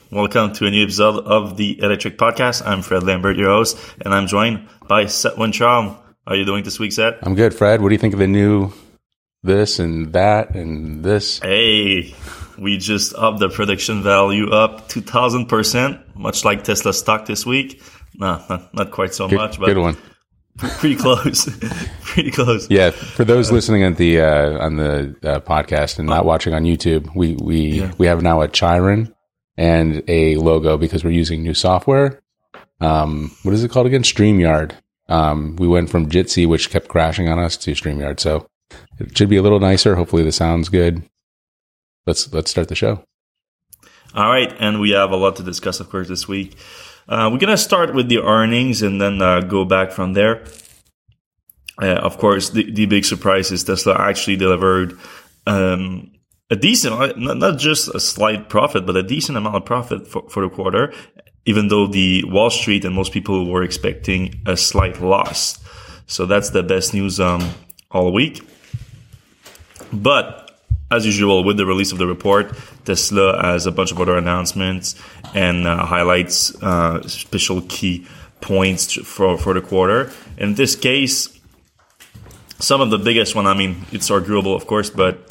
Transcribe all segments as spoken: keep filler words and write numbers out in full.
Welcome to a new episode of the Electric Podcast. I'm Fred Lambert, your host, and I'm joined by Seth Wincham. How are you doing this week, Seth? I'm good, Fred. What do you think of the new this and that and this? Hey, we just upped the prediction value up two thousand percent, much like Tesla stock this week. No, not, not quite so good, much, but good one. Pretty close. Pretty close. Yeah, for those uh, listening on the uh, on the uh, podcast and not uh, watching on YouTube, we we yeah. we have now a Chiron and a logo because we're using new software. Um, what is it called again? StreamYard. Um, we went from Jitsi, which kept crashing on us, to StreamYard. So it should be a little nicer. Hopefully the sound's good. Let's let's start the show. All right, and we have a lot to discuss, of course, this week. Uh, we're going to start with the earnings and then uh, go back from there. Uh, of course, the, the big surprise is Tesla actually delivered um, a decent, not, not just a slight profit, but a decent amount of profit for, for the quarter, even though the Wall Street and most people were expecting a slight loss. So that's the best news um, all week. But as usual, with the release of the report, Tesla has a bunch of other announcements and uh, highlights uh, special key points for, for the quarter. In this case, some of the biggest one, I mean, it's arguable, of course, but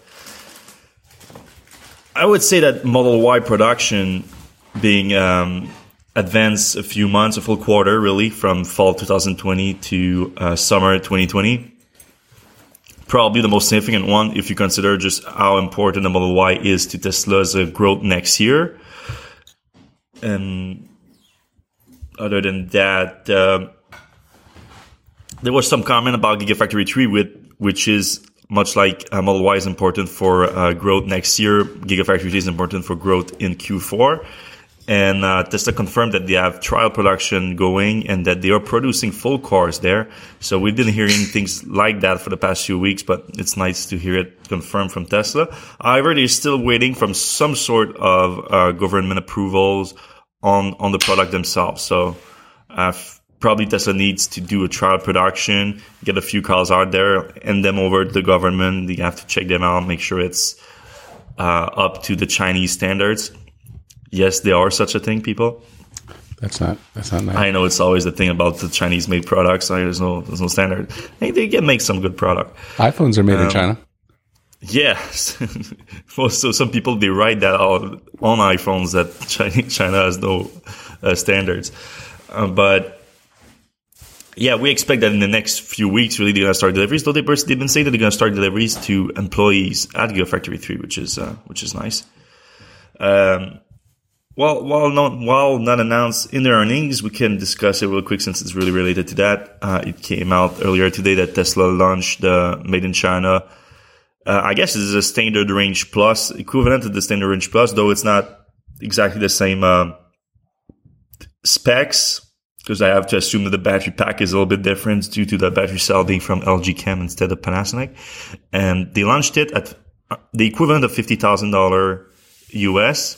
I would say that Model Y production being um, advanced a few months, a full quarter, really, from fall twenty twenty to uh, summer twenty twenty. Probably the most significant one if you consider just how important the Model Y is to Tesla's uh, growth next year. And other than that, uh, there was some comment about Gigafactory three, with, which is much like uh, Model Y is important for uh, growth next year. Gigafactory three is important for growth in Q four. And uh, Tesla confirmed that they have trial production going and that they are producing full cars there. So we've been hearing things like that for the past few weeks, but it's nice to hear it confirmed from Tesla. However, they're still waiting from some sort of uh, government approvals on, on the product themselves. So uh, probably Tesla needs to do a trial production, get a few cars out there, hand them over to the government. They have to check them out, make sure it's uh, up to the Chinese standards. Yes, there are such a thing, people. That's not. That's not nice. I know it's always the thing about the Chinese-made products. Like, there's no, there's no standard. Hey, they can make some good product. iPhones are made um, in China. Yes. Well, so some people they write that out on iPhones that China, China has no uh, standards. Uh, but yeah, we expect that in the next few weeks, really, they're going to start deliveries. Though they they've been saying that they're going to start deliveries to employees at Gigafactory three, which is uh, which is nice. Um. Well, while not, while not announced in their earnings, we can discuss it real quick since it's really related to that. Uh, it came out earlier today that Tesla launched the Made in China. Uh, I guess it's a Standard Range Plus, equivalent to the Standard Range Plus, though it's not exactly the same uh, specs, because I have to assume that the battery pack is a little bit different due to the battery cell being from L G Chem instead of Panasonic. And they launched it at the equivalent of fifty thousand dollars U S.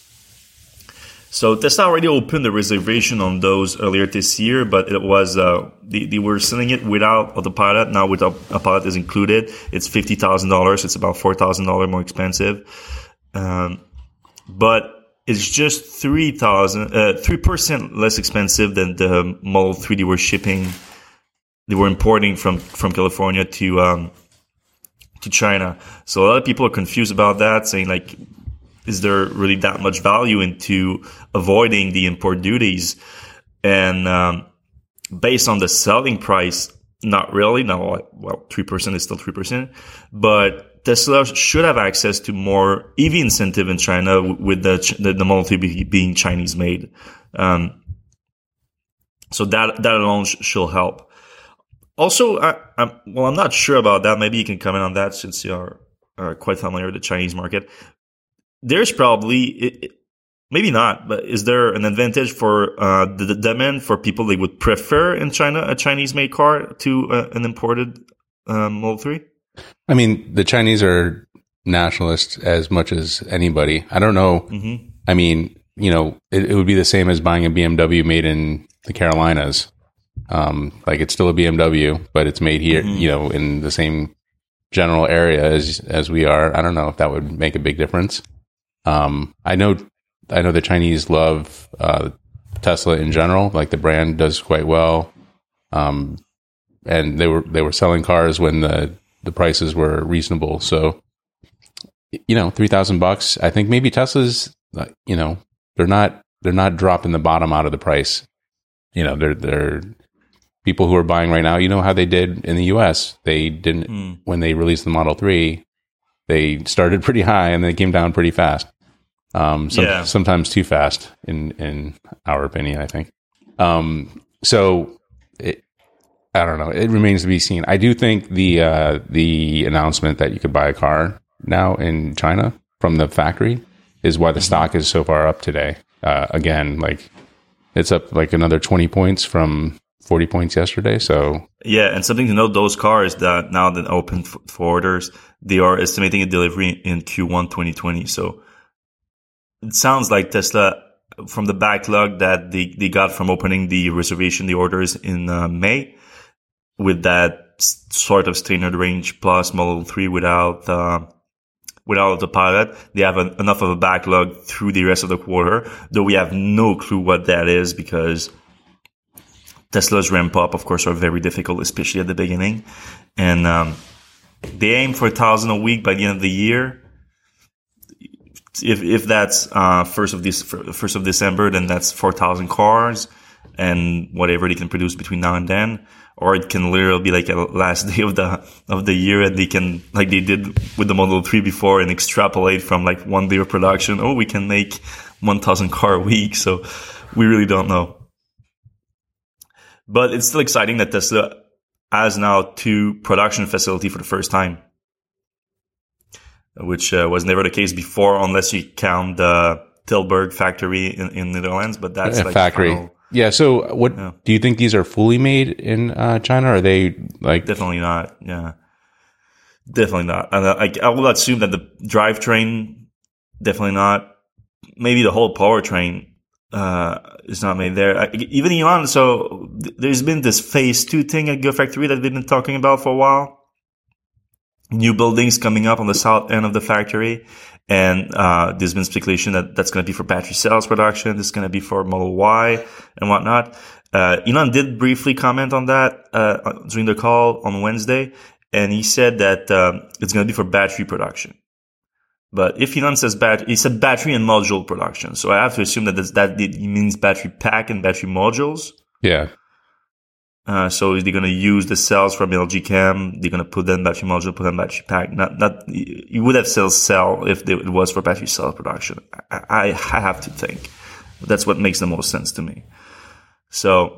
So Tesla already opened the reservation on those earlier this year, but it was uh, they, they were selling it without Autopilot. Now with Autopilot is included, it's fifty thousand dollars. It's about four thousand dollars more expensive, um, but it's just three thousand uh, three percent less expensive than the Model three they were shipping. They were importing from from California to um, to China. So a lot of people are confused about that, saying like, is there really that much value into avoiding the import duties? And um, based on the selling price, not really. No, well, three percent is still three percent. But Tesla should have access to more E V incentive in China with the the, the Model three being Chinese made. Um, so that that alone sh- should help. Also, I, I'm, well, I'm not sure about that. Maybe you can comment on that since you are, are quite familiar with the Chinese market. There's probably, it, maybe not, but is there an advantage for uh, the, the demand for people that would prefer in China a Chinese-made car to uh, an imported um, Model three? I mean, the Chinese are nationalist as much as anybody. I don't know. Mm-hmm. I mean, you know, it, it would be the same as buying a B M W made in the Carolinas. Um, like it's still a B M W, but it's made here, mm-hmm. you know, in the same general area as as we are. I don't know if that would make a big difference. Um, I know I know the Chinese love uh, Tesla in general. Like the brand does quite well, um, and they were they were selling cars when the the prices were reasonable. So, you know, three thousand bucks. I think maybe Tesla's, you know, they're not they're not dropping the bottom out of the price. You know, they're they're people who are buying right now. You know how they did in the U S. They didn't mm. when they released the Model three. They started pretty high and they came down pretty fast. Um, some, yeah. Sometimes too fast, in in our opinion, I think. Um, so it, I don't know. It remains to be seen. I do think the uh, the announcement that you could buy a car now in China from the factory is why the mm-hmm. stock is so far up today. Uh, again, like it's up like another twenty points from forty points yesterday. So yeah, and something to note: those cars that now that open for, for orders, they are estimating a delivery in Q one twenty twenty. So it sounds like Tesla, from the backlog that they, they got from opening the reservation, the orders in uh, May, with that sort of standard range plus Model three without uh, without the Pilot, they have an, enough of a backlog through the rest of the quarter, though we have no clue what that is because Tesla's ramp up, of course, are very difficult, especially at the beginning. And um, they aim for one thousand a week by the end of the year. If if that's uh, first of this first of December, then that's four thousand cars and whatever they can produce between now and then. Or it can literally be like a last day of the of the year, and they can, like they did with the Model three before, and extrapolate from like one day of production. Oh, we can make one thousand car a week. So we really don't know. But it's still exciting that Tesla has now two production facilities for the first time, which uh, was never the case before, unless you count the Tilburg factory in, in the Netherlands. But that's a like factory. Final, yeah. So, what yeah. do you think these are fully made in uh, China? Or are they like definitely not? Yeah, definitely not. And uh, I, I will assume that the drivetrain definitely not. Maybe the whole powertrain uh, is not made there. I, even Elon. So th- there's been this phase two thing at Gigafactory that they've been talking about for a while. New buildings coming up on the south end of the factory. And uh there's been speculation that that's going to be for battery cells production. This is going to be for Model Y and whatnot. Uh Elon did briefly comment on that uh during the call on Wednesday. And he said that um, it's going to be for battery production. But if Elon says bat, he said battery and module production. So I have to assume that that's, that he means battery pack and battery modules. Yeah. Uh, so they're going to use the cells from L G Chem. They're going to put them battery module, put them battery pack. Not, not, you would have still cell if they, it was for battery cell production. I, I have to think. That's what makes the most sense to me. So,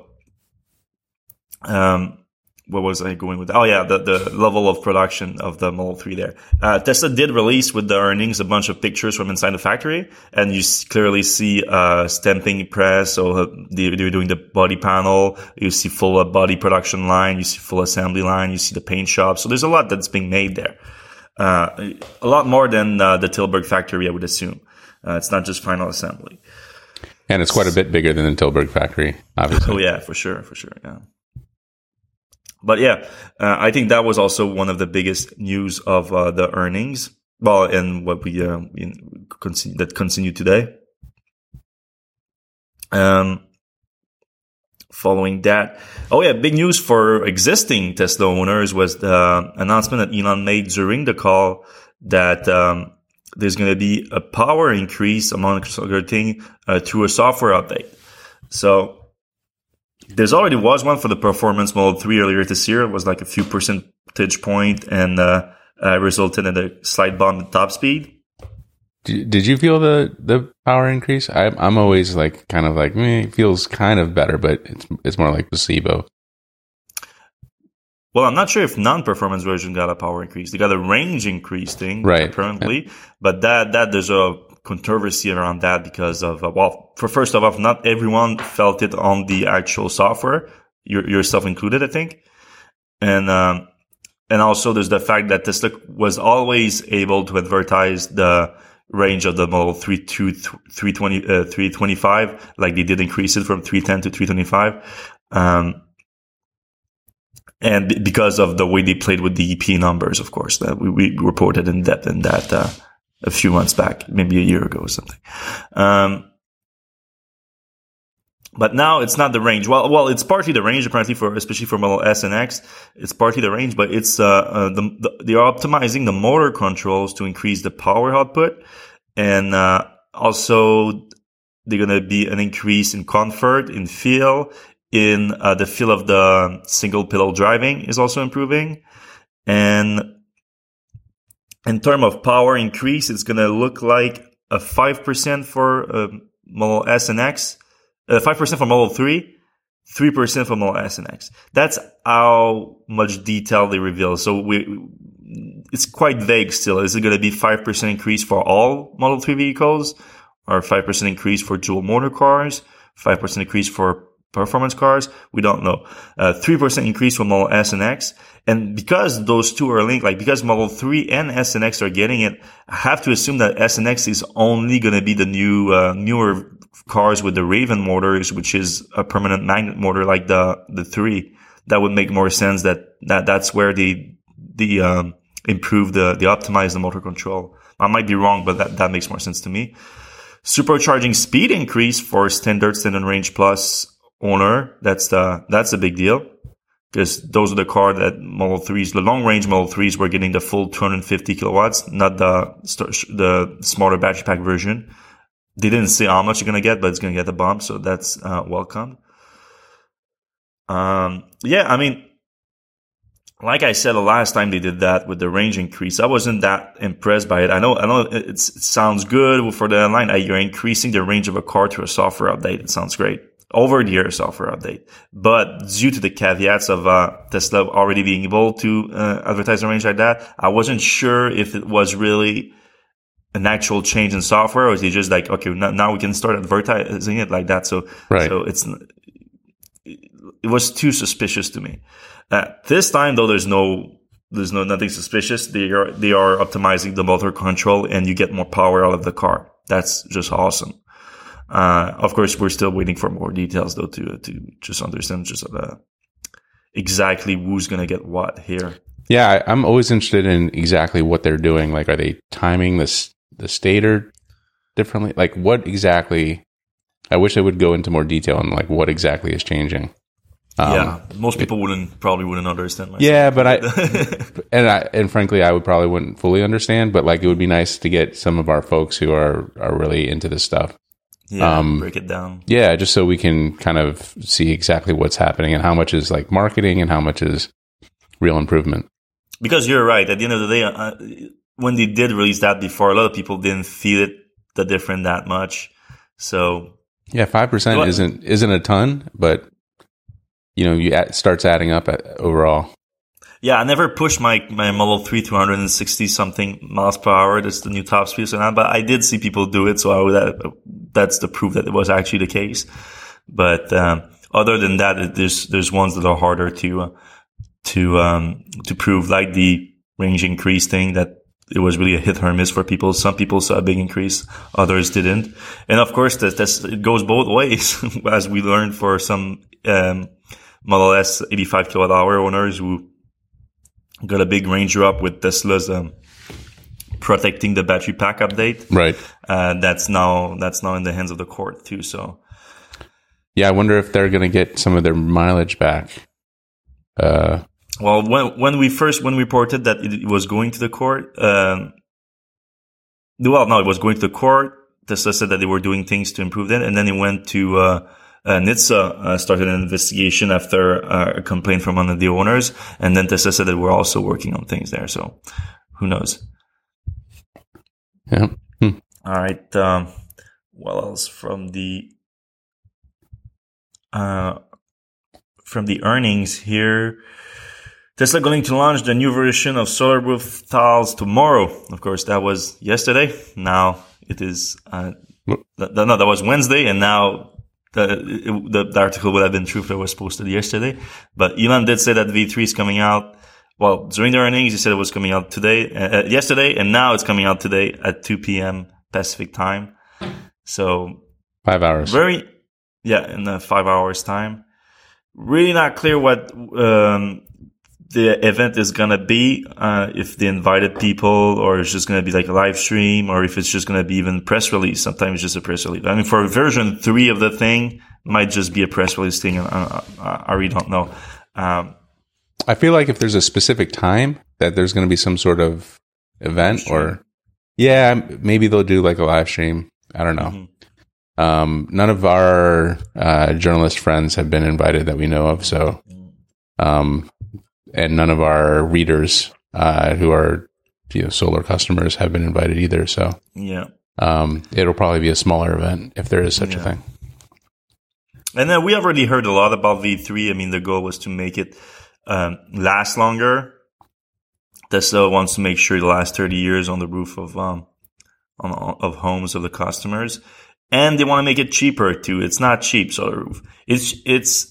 um, what was I going with? Oh yeah, the, the level of production of the Model three there. Uh, Tesla did release with the earnings a bunch of pictures from inside the factory, and you clearly see uh stamping press. So uh, they, they're doing the body panel. You see full uh, body production line. You see full assembly line. You see the paint shop. So there's a lot that's being made there. Uh, a lot more than uh, the Tilburg factory, I would assume. Uh, it's not just final assembly. And it's quite a bit bigger than the Tilburg factory, obviously. Oh yeah, for sure, for sure, yeah. But yeah, uh, I think that was also one of the biggest news of uh, the earnings. Well, and what we uh, in, continue, that continue today. Um, following that, oh yeah, big news for existing Tesla owners was the announcement that Elon made during the call that um, there's going to be a power increase, among other things, uh, through a software update. So there's already was one for the Performance Model three earlier this year. It was like a few percentage point and uh, uh, resulted in a slight bump in top speed. Did, did you feel the, the power increase? I, I'm always like kind of like, meh, it feels kind of better, but it's it's more like placebo. Well, I'm not sure if non-performance version got a power increase. They got a range increase thing, right, apparently. Yeah. But that that there's a controversy around that because of, uh, well, for first of all, not everyone felt it on the actual software, your, yourself included, I think. And, um, and also there's the fact that Tesla was always able to advertise the range of the Model three to three twenty, uh, three twenty-five, like they did increase it from three ten to three twenty-five. Um, and because of the way they played with the E P numbers, of course, that we, we reported in depth in that, uh, a few months back, maybe a year ago or something. Um, but now it's not the range. Well, well, it's partly the range, apparently, for especially for Model S and X. It's partly the range, but it's uh, uh the, the they are optimizing the motor controls to increase the power output, and uh, also they're going to be an increase in comfort, in feel, in uh, the feel of the single pedal driving is also improving, and in terms of power increase, it's going to look like a five percent for uh, Model S and X, uh, five percent for Model three, three percent for Model S and X. That's how much detail they reveal. So we, it's quite vague still. Is it going to be five percent increase for all Model three vehicles, or five percent increase for dual motor cars, five percent increase for performance cars? We don't know. Uh, three percent increase for Model S and X. And because those two are linked, like because Model three and S and X are getting it, I have to assume that S and X is only going to be the new, uh, newer cars with the Raven motors, which is a permanent magnet motor like the, the three. That would make more sense that, that that's where they, they, um, improve the, they optimize the motor control. I might be wrong, but that, that makes more sense to me. Supercharging speed increase for standard, standard range plus owner. That's the, that's a big deal. Because those are the car that Model threes, the long range Model threes were getting the full two hundred fifty kilowatts, not the, the smaller battery pack version. They didn't say how much you're going to get, but it's going to get a bump. So that's, uh, welcome. Um, yeah, I mean, like I said the last time they did that with the range increase, I wasn't that impressed by it. I know, I know it's, it sounds good for the line. You're increasing the range of a car through a software update. It sounds great. Over the air software update. But due to the caveats of, uh, Tesla already being able to, uh, advertise a range like that, I wasn't sure if it was really an actual change in software, or is it just like, okay, now we can start advertising it like that. So, right. so it's, it was too suspicious to me. Uh, this time though, there's no, there's no, nothing suspicious. They are, they are optimizing the motor control and you get more power out of the car. That's just awesome. Uh, of course, we're still waiting for more details though to, to just understand just, uh, exactly who's going to get what here. Yeah. I, I'm always interested in exactly what they're doing. Like, are they timing this, the stator differently? Like what exactly, I wish they would go into more detail on like what exactly is changing. Um, yeah. Most people wouldn't, probably wouldn't understand myself. Yeah. But I, and I, and frankly, I would probably wouldn't fully understand, but like, it would be nice to get some of our folks who are, are really into this stuff. Yeah, um, break it down. Yeah, just so we can kind of see exactly what's happening and how much is like marketing and how much is real improvement. Because you're right. At the end of the day, uh, when they did release that before, a lot of people didn't feel it the different that much. So yeah, five percent isn't isn't a ton, but you know, you add, starts adding up at, overall. Yeah, I never pushed my, my Model three to one hundred sixty something miles per hour. That's the new top speed. So now, but I did see people do it. So I would, that, that's the proof that it was actually the case. But, um, other than that, there's, there's ones that are harder to, uh, to, um, to prove, like the range increase thing, that it was really a hit or miss for people. Some people saw a big increase, others didn't. And of course, that, that's, it goes both ways, as we learned for some, um, Model S eighty-five kilowatt hour owners who got a big range drop with Tesla's, um, protecting the battery pack update. Right. Uh, that's now, that's now in the hands of the court too. So. Yeah. I wonder if they're going to get some of their mileage back. Uh, well, when, when we first, when we reported that it was going to the court, um, well, no, it was going to the court. Tesla said that they were doing things to improve that. And then it went to, uh, Uh, N H T S A uh, started an investigation after uh, a complaint from one of the owners, and then Tesla said that we're also working on things there. So, who knows? Yeah. Hmm. All right. Um, what else from the uh, from the earnings here? Tesla going to launch the new version of Solar Roof Tiles tomorrow. Of course, that was yesterday. Now it is. Uh, th- no, that was Wednesday, and now. The, it, the, the article would have been true if it was posted yesterday. But Elon did say that V three is coming out. Well, during the earnings, he said it was coming out today, uh, yesterday, and now it's coming out today at two p.m. Pacific time. So. Five hours. Very, yeah, in uh, five hours time. Really not clear what, um, the event is going to be, uh, if they invited people, or it's just going to be like a live stream, or if it's just going to be even press release. Sometimes it's just a press release. I mean, for version three of the thing, might just be a press release thing. I, I, I really don't know. Um, I feel like if there's a specific time that there's going to be some sort of event, or yeah, maybe they'll do like a live stream. I don't know. Mm-hmm. Um, none of our uh, journalist friends have been invited that we know of. So, um, and none of our readers uh, who are, you know, solar customers have been invited either. So yeah, um, it'll probably be a smaller event if there is such yeah. a thing. And then we already heard a lot about V three. I mean, the goal was to make it um, last longer. Tesla wants to make sure it lasts thirty years on the roof of um on, of homes of the customers, and they want to make it cheaper too. It's not cheap, solar roof. It's it's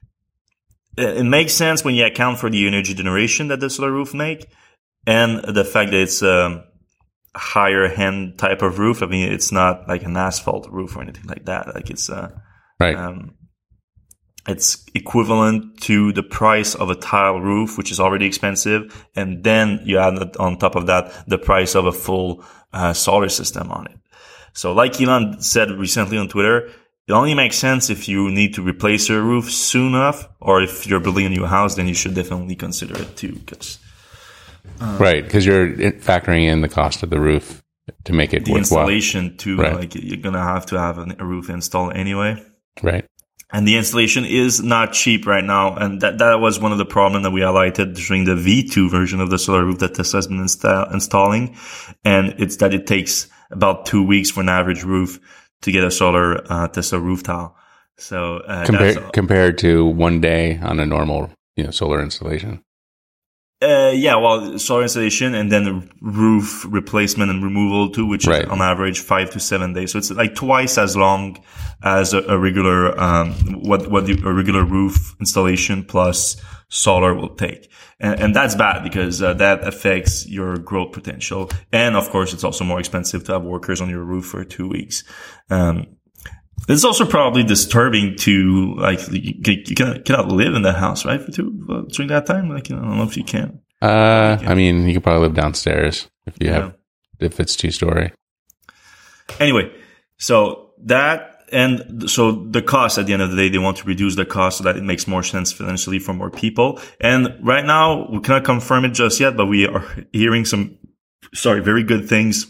it makes sense when you account for the energy generation that the solar roof make, and the fact that it's a higher end type of roof. I mean, it's not like an asphalt roof or anything like that. Like it's uh right. Um, it's equivalent to the price of a tile roof, which is already expensive. And then you add on top of that the price of a full uh, solar system on it. So like Elon said recently on Twitter, it only makes sense if you need to replace your roof soon enough, or if you're building a new house, then you should definitely consider it too. Cause, uh, right, because you're factoring in the cost of the roof to make it the worthwhile. Installation too. Right. Like you're going to have to have a roof installed anyway. Right. And the installation is not cheap right now. And that, that was one of the problems that we highlighted during the V two version of the solar roof that Tesla has been insta- installing. And it's that it takes about two weeks for an average roof to get a solar uh, Tesla roof tile. So uh, compared that's, compared to one day on a normal, you know, solar installation. Uh, yeah, well, solar installation and then roof replacement and removal too, which right. is on average five to seven days. So it's like twice as long as a, a regular, um, what, what the, a regular roof installation plus solar will take. And, and that's bad because uh, that affects your growth potential. And of course, it's also more expensive to have workers on your roof for two weeks. Um, It's also probably disturbing to, like, you, you cannot, cannot live in that house, right, for two, uh, during that time? Like, you know, I don't know if you can. Uh, I mean, you could probably live downstairs if you yeah. have, if it's two story. Anyway, so that, and so the cost at the end of the day, they want to reduce the cost so that it makes more sense financially for more people. And right now, we cannot confirm it just yet, but we are hearing some, sorry, very good things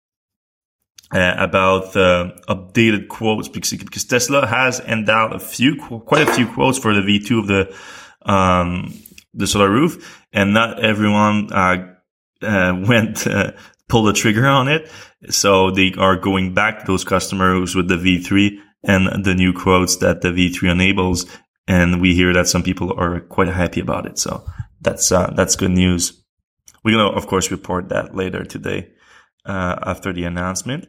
Uh, about the uh, updated quotes because, because Tesla has ended out a few, quite a few quotes for the V two of the, um, the solar roof, and not everyone, uh, uh, went, uh, pulled the trigger on it. So they are going back to those customers with the V three and the new quotes that the V three enables. And we hear that some people are quite happy about it. So that's, uh, that's good news. We're going to, of course, report that later today, uh, after the announcement.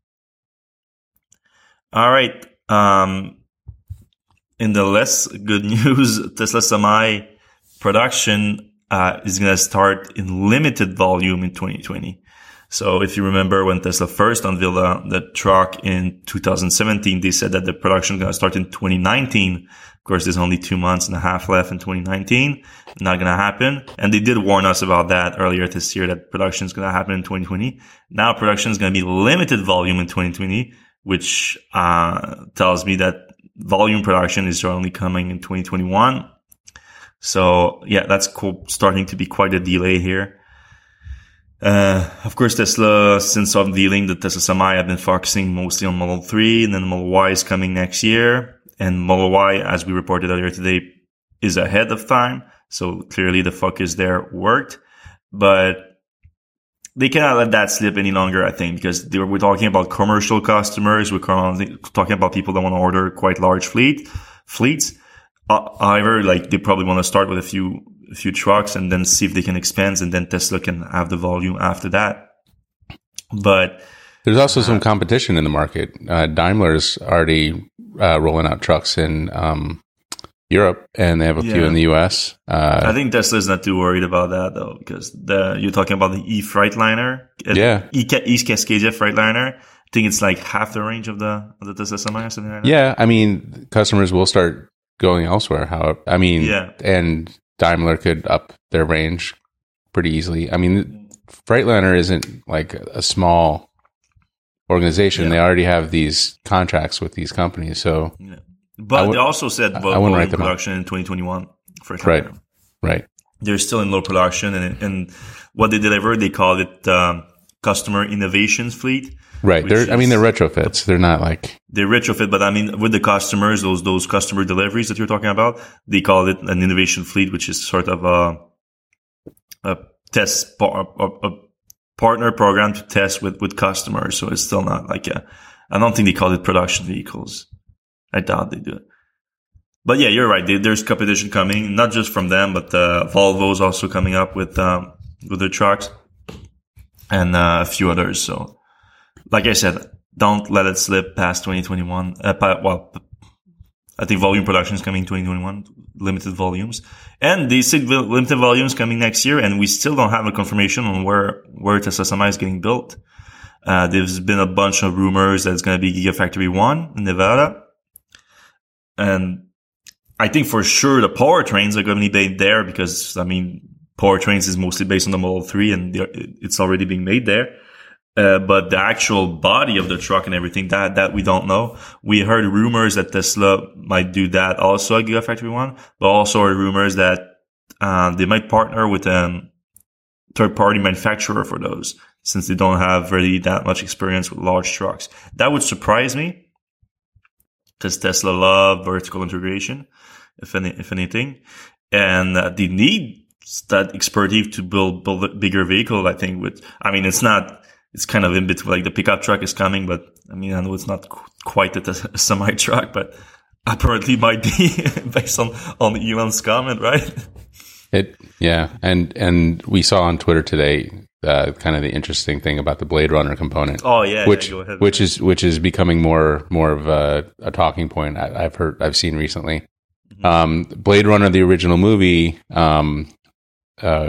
All right. Um, in the less good news, Tesla Semi production uh, is going to start in limited volume in twenty twenty. So if you remember when Tesla first unveiled uh, the truck in two thousand seventeen, they said that the production is going to start in twenty nineteen. Of course, there's only two months and a half left in twenty nineteen. Not going to happen. And they did warn us about that earlier this year, that production is going to happen in twenty twenty. Now production is going to be limited volume in twenty twenty. Which uh tells me that volume production is only coming in twenty twenty-one. So yeah, that's cool. Starting to be quite a delay here. Uh of course, Tesla, since unveiling the Tesla Semi, have been focusing mostly on Model three, and then Model Y is coming next year. And Model Y, as we reported earlier today, is ahead of time. So clearly the focus there worked. But they cannot let that slip any longer, I think, because they were, we're talking about commercial customers. We're talking about people that want to order quite large fleet fleets. Uh, however, like they probably want to start with a few a few trucks and then see if they can expand, and then Tesla can have the volume after that. But there's also uh, some competition in the market. Uh, Daimler's already uh, rolling out trucks in um, Europe, and they have a yeah. few in the U S. Uh, I think Tesla's not too worried about that though, because the, you're talking about the E Freightliner, yeah, E, E Cascadia Freightliner. I think it's like half the range of the of the Tesla Semi or something like that. Yeah, I mean, customers will start going elsewhere. How I mean, yeah. and Daimler could up their range pretty easily. I mean, Freightliner isn't like a small organization. Yeah. They already have these contracts with these companies. So, yeah. But w- they also said volume production in twenty twenty-one for Right, right. They're still in low production, and and what they deliver, they call it um, customer innovations fleet. Right. They're, is, I mean, they're retrofits. They're not like they're retrofit, but I mean, with the customers, those those customer deliveries that you're talking about, they call it an innovation fleet, which is sort of a a test a, a partner program to test with with customers. So it's still not like a. I don't think they call it production vehicles. I doubt they do it. But yeah, you're right. There's competition coming, not just from them, but uh, Volvo's also coming up with um, with their trucks, and uh, a few others. So, like I said, don't let it slip past twenty twenty-one. Uh, well, I think volume production is coming in twenty twenty-one, limited volumes, and they say limited volumes coming next year, and we still don't have a confirmation on where where Tesla Semi is getting built. Uh, there's been a bunch of rumors that it's going to be Gigafactory One in Nevada, and I think for sure the powertrains are going to be made there because, I mean, powertrains is mostly based on the Model three and it's already being made there. Uh, but the actual body of the truck and everything, that, that we don't know. We heard rumors that Tesla might do that also at Gigafactory One, but also heard rumors that, uh, they might partner with a third party manufacturer for those since they don't have really that much experience with large trucks. That would surprise me. Because Tesla love vertical integration, if any, if anything, and uh, they need that expertise to build build a bigger vehicle. I think with, I mean, it's not, it's kind of in between. Like the pickup truck is coming, but I mean, I know it's not qu- quite a, a semi truck, but apparently might be based on on Elon's comment, right? It, yeah, and and we saw on Twitter today. Uh, kind of the interesting thing about the Blade Runner component. Oh yeah, which yeah, go ahead. which is which is becoming more more of a, a talking point. I, I've heard I've seen recently. Mm-hmm. Um, Blade Runner, the original movie, um, uh,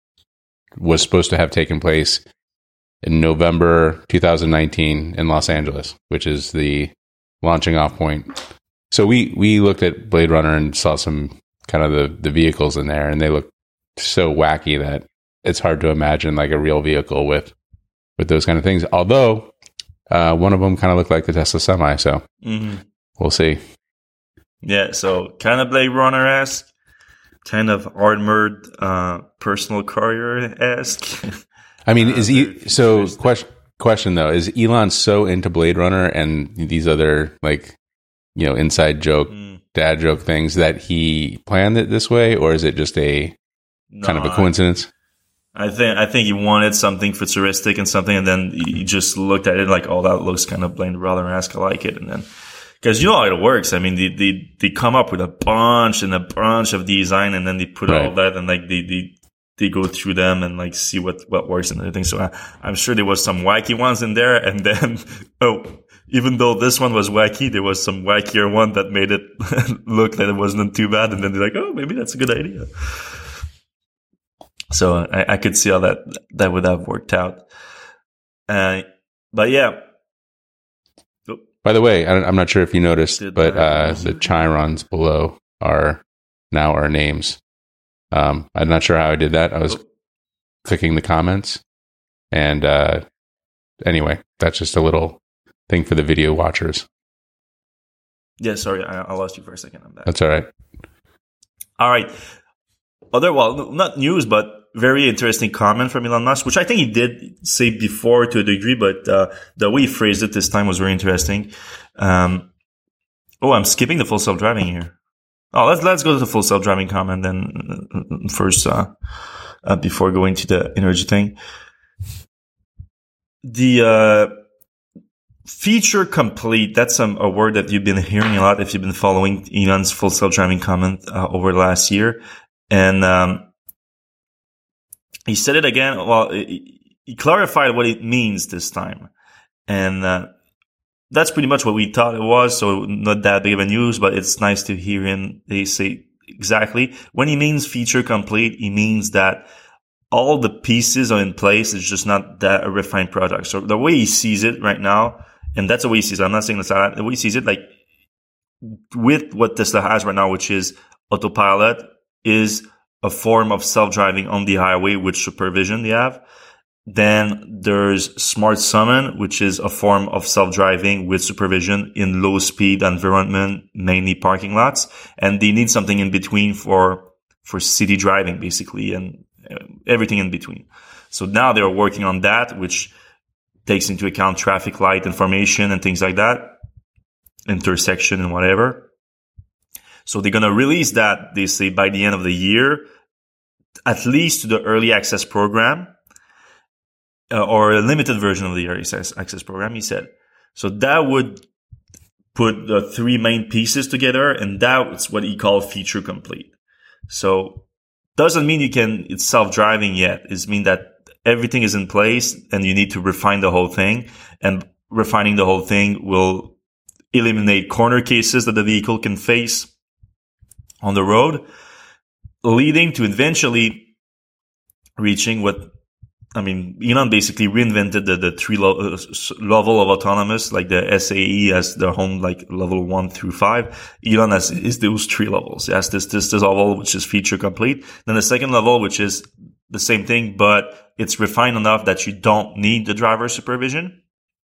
was supposed to have taken place in November twenty nineteen in Los Angeles, which is the launching off point. So we we looked at Blade Runner and saw some kind of the the vehicles in there, and they look so wacky that it's hard to imagine like a real vehicle with, with those kind of things. Although, uh, one of them kind of looked like the Tesla Semi. So mm-hmm. We'll see. Yeah. So kind of Blade Runner-esque, kind of armored, uh, personal courier-esque. I mean, is he, so question, question though, is Elon so into Blade Runner and these other like, you know, inside joke, mm. dad joke things that he planned it this way, or is it just a no, kind of a coincidence? I, I think I think he wanted something futuristic and something, and then he just looked at it like, oh, that looks kind of Blade Runner-esque. I like it, and then because you know how it works. I mean, they they they come up with a bunch and a bunch of design, and then they put right. all that, and like they they they go through them and like see what what works and everything. So I, I'm sure there was some wacky ones in there, and then oh, even though this one was wacky, there was some wackier one that made it look that it wasn't too bad, and then they're like, oh, maybe that's a good idea. So I, I could see how that that would have worked out. Uh, but yeah. By the way, I I'm not sure if you noticed, Did but uh, the chirons below are now our names. Um, I'm not sure how I did that. I was oh. clicking the comments. And uh, anyway, that's just a little thing for the video watchers. Yeah, sorry, I, I lost you for a second. I'm back. That's all right. All right. Other, well, not news, but very interesting comment from Elon Musk, which I think he did say before to a degree, but uh, the way he phrased it this time was very interesting. Um, oh, I'm skipping the full self-driving here. Oh, let's let's go to the full self-driving comment then first, uh, uh, before going to the energy thing. The uh, feature complete, that's um, a word that you've been hearing a lot if you've been following Elon's full self-driving comment uh, over the last year. And um, he said it again. Well, he clarified what it means this time. And uh, that's pretty much what we thought it was. So not that big of a news, but it's nice to hear him. They say exactly. When he means feature complete, he means that all the pieces are in place. It's just not that a refined product. So the way he sees it right now, and that's the way he sees it. I'm not saying that's not, the way he sees it, like with what Tesla has right now, which is autopilot, is a form of self-driving on the highway with supervision they have. Then there's Smart Summon, which is a form of self-driving with supervision in low-speed environment, mainly parking lots. And they need something in between for for city driving, basically, and everything in between. So now they're working on that, which takes into account traffic light information and things like that, intersection and whatever. So they're going to release that, they say, by the end of the year, at least to the early access program. Uh, or a limited version of the early access program, he said. So that would put the three main pieces together, and that's what he called feature complete. So doesn't mean you can, it's self-driving yet. It means that everything is in place and you need to refine the whole thing. And refining the whole thing will eliminate corner cases that the vehicle can face on the road, leading to eventually reaching what I mean, Elon basically reinvented the, the three lo- uh, level of autonomous, like the S A E has their own, like level one through five. Elon has is those three levels. He has this, this, this level, which is feature complete. Then the second level, which is the same thing, but it's refined enough that you don't need the driver supervision,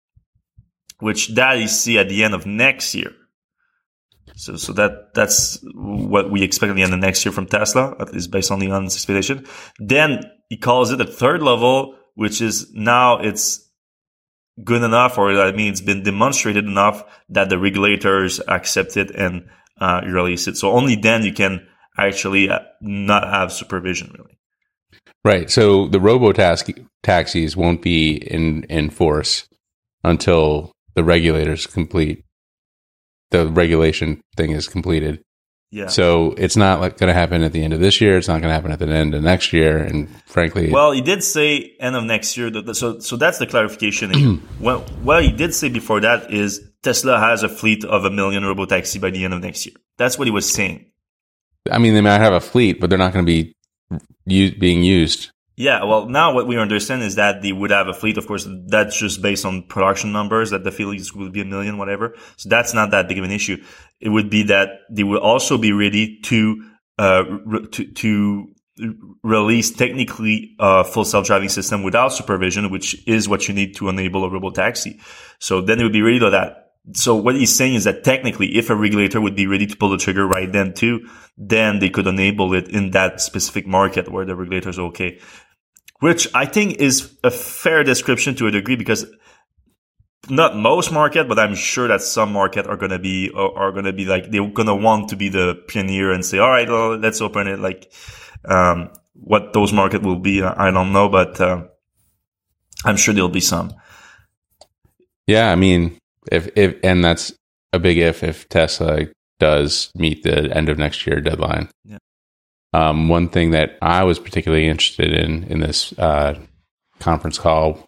which that you see at the end of next year. So, so that, that's what we expect at the end of next year from Tesla, at least based on Elon's expectation. Then he calls it a third level, which is now it's good enough, or I mean, it's been demonstrated enough that the regulators accept it and uh, release it. So only then you can actually not have supervision, really. Right. So the robo taxis won't be in, in force until the regulators complete. The regulation thing is completed. Yeah. So it's not like going to happen at the end of this year. It's not going to happen at the end of next year. And frankly, well, he did say end of next year. So, so that's the clarification. well, what he did say before that is Tesla has a fleet of a million robotaxi by the end of next year. That's what he was saying. I mean, they might have a fleet, but they're not going to be u- being used. Yeah, well, now what we understand is that they would have a fleet. Of course, that's just based on production numbers, that the fleet will be a million, whatever. So that's not that big of an issue. It would be that they will also be ready to, uh, re- to, to release technically a full self-driving system without supervision, which is what you need to enable a robotaxi. So then it would be ready to that. So what he's saying is that technically, if a regulator would be ready to pull the trigger right then too, then they could enable it in that specific market where the regulators are okay. Which I think is a fair description to a degree, because not most market, but I'm sure that some market are going to be, are going to be like, they're going to want to be the pioneer and say, all right, well, let's open it. Like, um, what those market will be, I don't know, but, uh, I'm sure there'll be some. Yeah. I mean, if, if, and that's a big if, if Tesla does meet the end of next year deadline. Yeah. Um, one thing that I was particularly interested in in this uh, conference call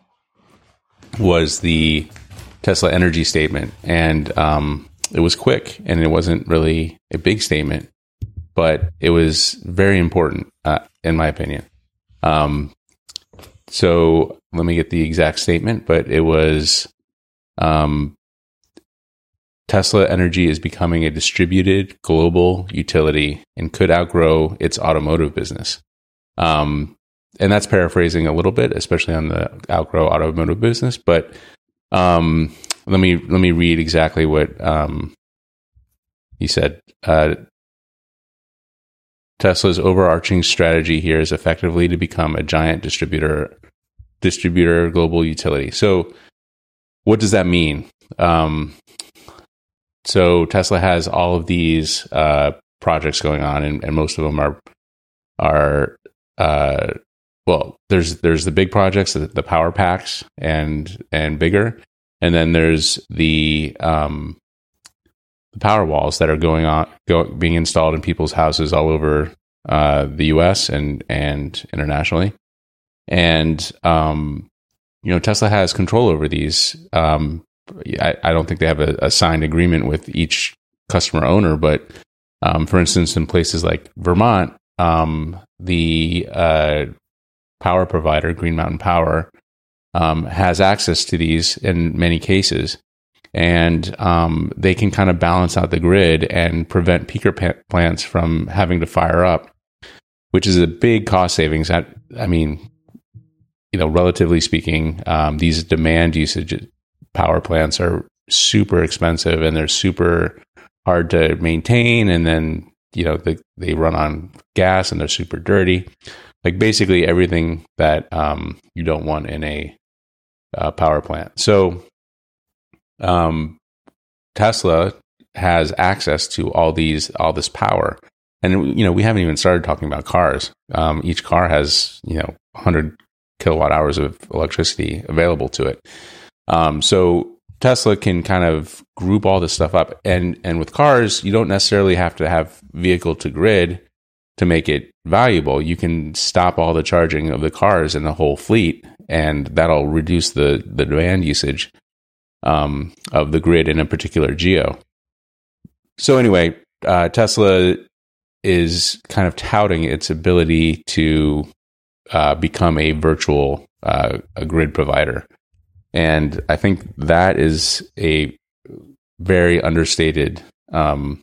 was the Tesla energy statement, and um, it was quick, and it wasn't really a big statement, but it was very important, uh, in my opinion. Um, so let me get the exact statement, but it was um, Tesla Energy is becoming a distributed global utility and could outgrow its automotive business. Um, and that's paraphrasing a little bit, especially on the outgrow automotive business. But um, let me let me read exactly what um, he said. Uh, Tesla's overarching strategy here is effectively to become a giant distributor, distributor global utility. So, what does that mean? Um, So Tesla has all of these uh, projects going on, and, and most of them are are uh, well. There's there's the big projects, the, the power packs, and and bigger, and then there's the um, the power walls that are going on, go, being installed in people's houses all over uh, the U S and and internationally, and um, you know Tesla has control over these. Um, I, I don't think they have a, a signed agreement with each customer owner, but um, for instance, in places like Vermont, um, the uh, power provider, Green Mountain Power, um, has access to these in many cases, and um, they can kind of balance out the grid and prevent peaker pa- plants from having to fire up. which is a big cost savings. I, I mean, you know, relatively speaking, um, these demand usage power plants are super expensive and they're super hard to maintain. And then, you know, the, they run on gas and they're super dirty. Like basically everything that um, you don't want in a uh, power plant. So um, Tesla has access to all these, all this power. And, you know, we haven't even started talking about cars. Um, each car has, you know, one hundred kilowatt hours of electricity available to it. Um, so Tesla can kind of group all this stuff up. And, and with cars, you don't necessarily have to have vehicle to grid to make it valuable. You can stop all the charging of the cars in the whole fleet, and that'll reduce the, the demand usage um, of the grid in a particular geo. So anyway, uh, Tesla is kind of touting its ability to uh, become a virtual uh, a grid provider. And I think that is a very understated um,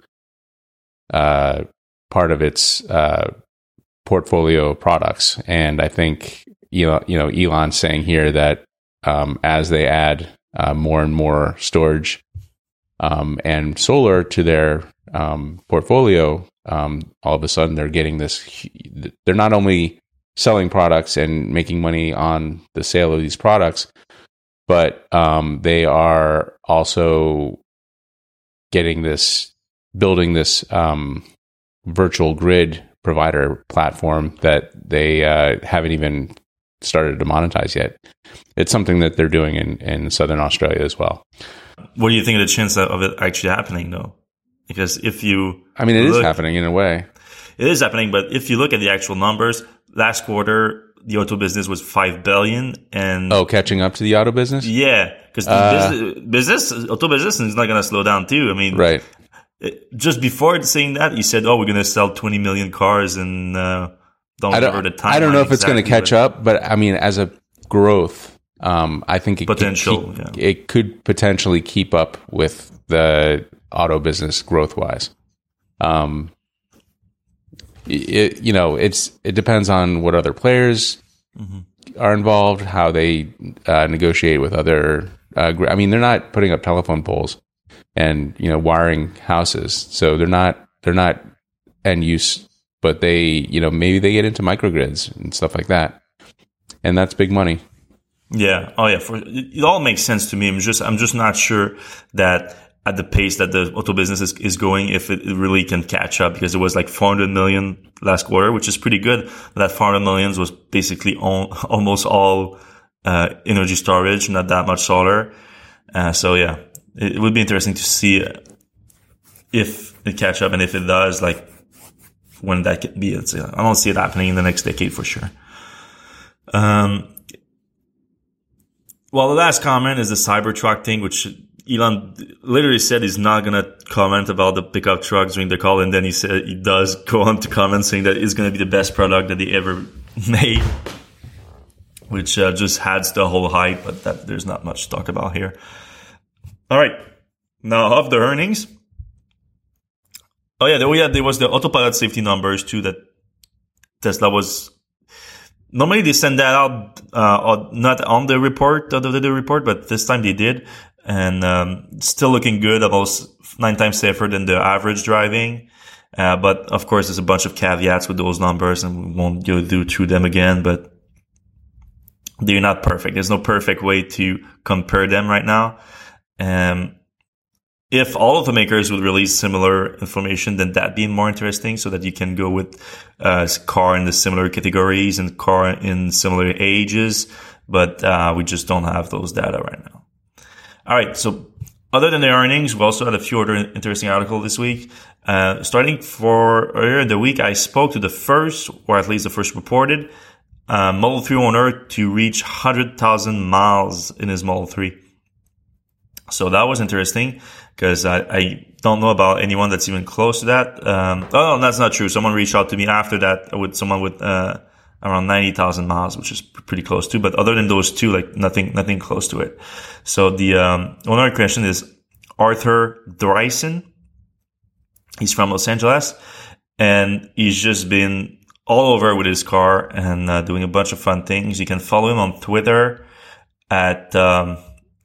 uh, part of its uh, portfolio of products. And I think, you know, you know, Elon's saying here that um, as they add uh, more and more storage um, and solar to their um, portfolio, um, all of a sudden they're getting this. They're not only selling products and making money on the sale of these products, but um, they are also getting this, building this um, virtual grid provider platform that they uh, haven't even started to monetize yet. It's something that they're doing in, in Southern Australia as well. What do you think of the chance of it actually happening, though? Because if you... I mean, it look, is happening in a way. It is happening, but if you look at the actual numbers, last quarter, the auto business was five billion dollars. And oh, catching up to the auto business? Yeah, because the uh, business, business, auto business is not going to slow down too. I mean, right. Just before saying that, you said, oh, we're going to sell twenty million cars and uh, don't remember the time. I don't know if exactly, it's going to catch up, but I mean, as a growth, um, I think it, potential, could keep, yeah. it could potentially keep up with the auto business growth wise. Um, it, you know, it's, it depends on what other players mm-hmm. are involved, how they uh, negotiate with other, uh, I mean, they're not putting up telephone poles and, you know, wiring houses. So they're not, they're not end use, but they, you know, maybe they get into microgrids and stuff like that. And that's big money. Yeah. Oh yeah. For, it, it all makes sense to me. I'm just, I'm just not sure that at the pace that the auto business is, is going, if it really can catch up, because it was like four hundred million last quarter, which is pretty good. That four hundred million was basically all, almost all, uh, energy storage, not that much solar. Uh, so yeah, it, it would be interesting to see if it catch up, and if it does, like when that could be. It's, I don't see it happening in the next decade for sure. Um, well, the last comment is the Cybertruck thing, which Elon literally said he's not going to comment about the pickup trucks during the call. And then he said he does go on to comment saying that it's going to be the best product that they ever made, which uh, just adds the whole hype, but that there's not much to talk about here. All right. Now of the earnings. Oh yeah. There, yeah, there was the autopilot safety numbers too, that Tesla was, normally they send that out, uh, not on the report, of the, the report, but this time they did. And um, still looking good, almost nine times safer than the average driving. Uh, but of course, there's a bunch of caveats with those numbers, and we won't go through them again. But they're not perfect. There's no perfect way to compare them right now. Um, if all automakers would release similar information, then that'd be more interesting, so that you can go with uh, car in the similar categories and car in similar ages. But uh, we just don't have those data right now. All right. So other than the earnings, we also had a few other interesting articles this week. Uh, starting for earlier in the week, I spoke to the first, or at least the first reported, uh, Model three owner to reach one hundred thousand miles in his Model three. So that was interesting, because I, I don't know about anyone that's even close to that. Um, oh, no, that's not true. Someone reached out to me after that with someone with, uh, around ninety thousand miles, which is pretty close to. But other than those two, like nothing, nothing close to it. So the, um, owner in question is Arthur Dreisen. He's from Los Angeles, and he's just been all over with his car and uh, doing a bunch of fun things. You can follow him on Twitter at um,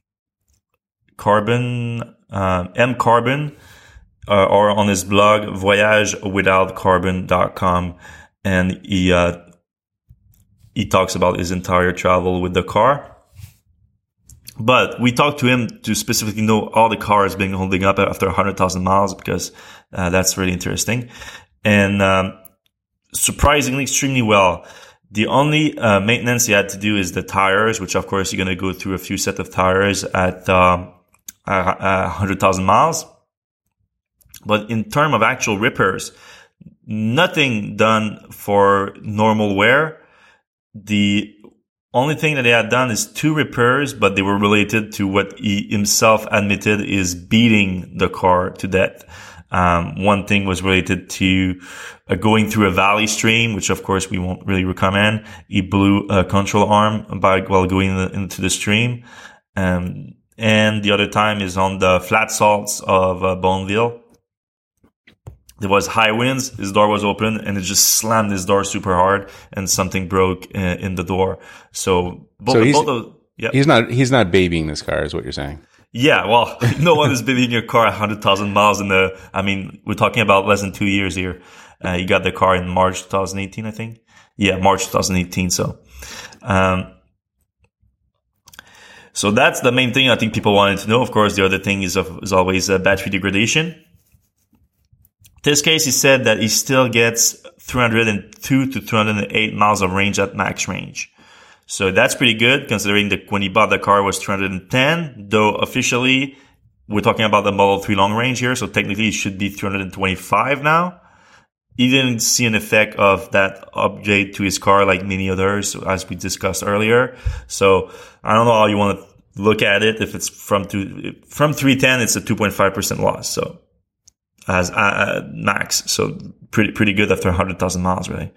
Carbon, uh, M Carbon, uh, or on his blog, voyage without carbon dot com. And he, uh, he talks about his entire travel with the car. But we talked to him to specifically know all the cars being holding up after one hundred thousand miles, because uh, that's really interesting. And um, surprisingly, extremely well. The only uh, maintenance he had to do is the tires, which of course you're going to go through a few sets of tires at um, uh, one hundred thousand miles. But in terms of actual repairs, nothing done for normal wear. The only thing that they had done is two repairs, but they were related to what he himself admitted is beating the car to death. Um, one thing was related to uh, going through a valley stream, which of course we won't really recommend. He blew a control arm by while going in the, into the stream. Um, and the other time is on the flat salts of uh, Bonneville. There was high winds, his door was open, and it just slammed his door super hard, and something broke uh, in the door. So, both, so he's, both of, yeah. he's not he's not babying this car, is what you're saying? Yeah, well, no one is babying your car at one hundred thousand miles in the, I mean, we're talking about less than two years here. Uh, you got the car in March twenty eighteen, I think. Yeah, March twenty eighteen, so. Um, so that's the main thing I think people wanted to know. Of course, the other thing is, of, is always uh, battery degradation. This case, he said that he still gets three hundred two to three hundred eight miles of range at max range. So that's pretty good, considering that when he bought the car it was three hundred ten, though officially we're talking about the Model three long range here, so technically it should be three hundred twenty-five now. He didn't see an effect of that upgrade to his car like many others, as we discussed earlier. So I don't know how you want to look at it. If it's from two, from three ten, it's a two point five percent loss. So as uh, max, so pretty pretty good after one hundred thousand miles, really.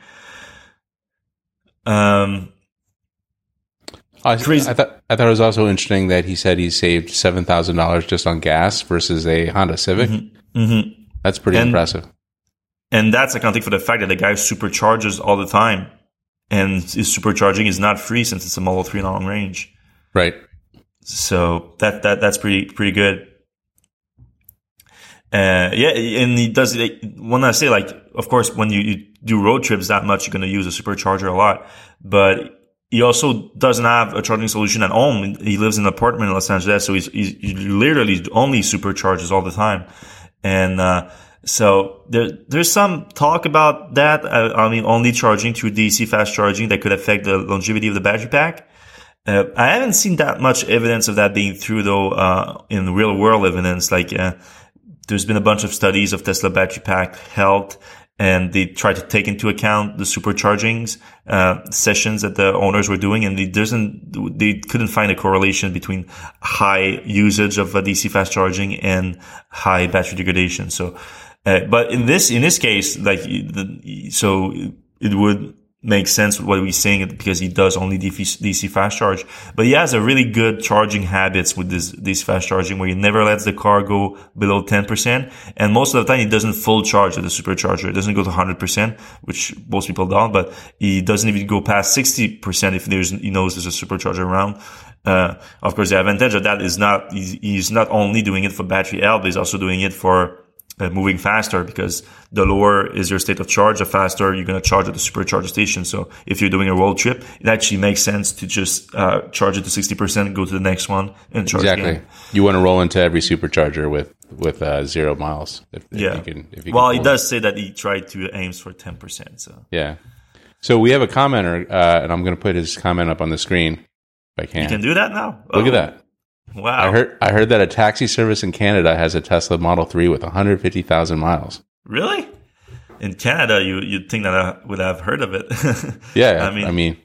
Um, I, I thought I thought it was also interesting that he said he saved seven thousand dollars just on gas versus a Honda Civic. Mm-hmm, mm-hmm. That's pretty and, impressive. And that's accounting for the fact that the guy supercharges all the time, and his supercharging is not free since it's a Model three long range. Right. So that that that's pretty pretty good. Uh, yeah, and he does it. When I say, like, of course, when you, you do road trips that much, you're going to use a supercharger a lot. But he also doesn't have a charging solution at home. He lives in an apartment in Los Angeles, so he's, he's he literally only supercharges all the time. And uh, so there there's some talk about that. I, I mean, only charging through D C fast charging that could affect the longevity of the battery pack. Uh, I haven't seen that much evidence of that being true, though, uh, in real world evidence. Like, uh, there's been a bunch of studies of Tesla battery pack health, and they tried to take into account the supercharging uh, sessions that the owners were doing, and they doesn't they couldn't find a correlation between high usage of uh, D C fast charging and high battery degradation. So, uh, but in this in this case, like, so it would make sense with what we're saying, because he does only D C fast charge. But he has a really good charging habits with this, this fast charging, where he never lets the car go below ten percent. And most of the time he doesn't full charge with the supercharger. It doesn't go to one hundred percent, which most people don't, but he doesn't even go past sixty percent if there's, he knows there's a supercharger around. Uh, of course, the advantage of that is not, he's, he's not only doing it for battery health, but he's also doing it for Uh, moving faster, because the lower is your state of charge, the faster you're going to charge at the supercharger station. So if you're doing a road trip, it actually makes sense to just uh, charge it to sixty percent, go to the next one, and charge exactly. again. You want to roll into every supercharger with with uh, zero miles. If, if yeah. You can, if you well, can he does say that he tried to aims for ten percent. So yeah. So we have a commenter, uh, and I'm going to put his comment up on the screen if I can. You can do that now? Look oh. at that. Wow. I heard I heard that a taxi service in Canada has a Tesla Model three with one hundred fifty thousand miles. Really? In Canada, you, you'd think that I would have heard of it. yeah. I mean, I mean,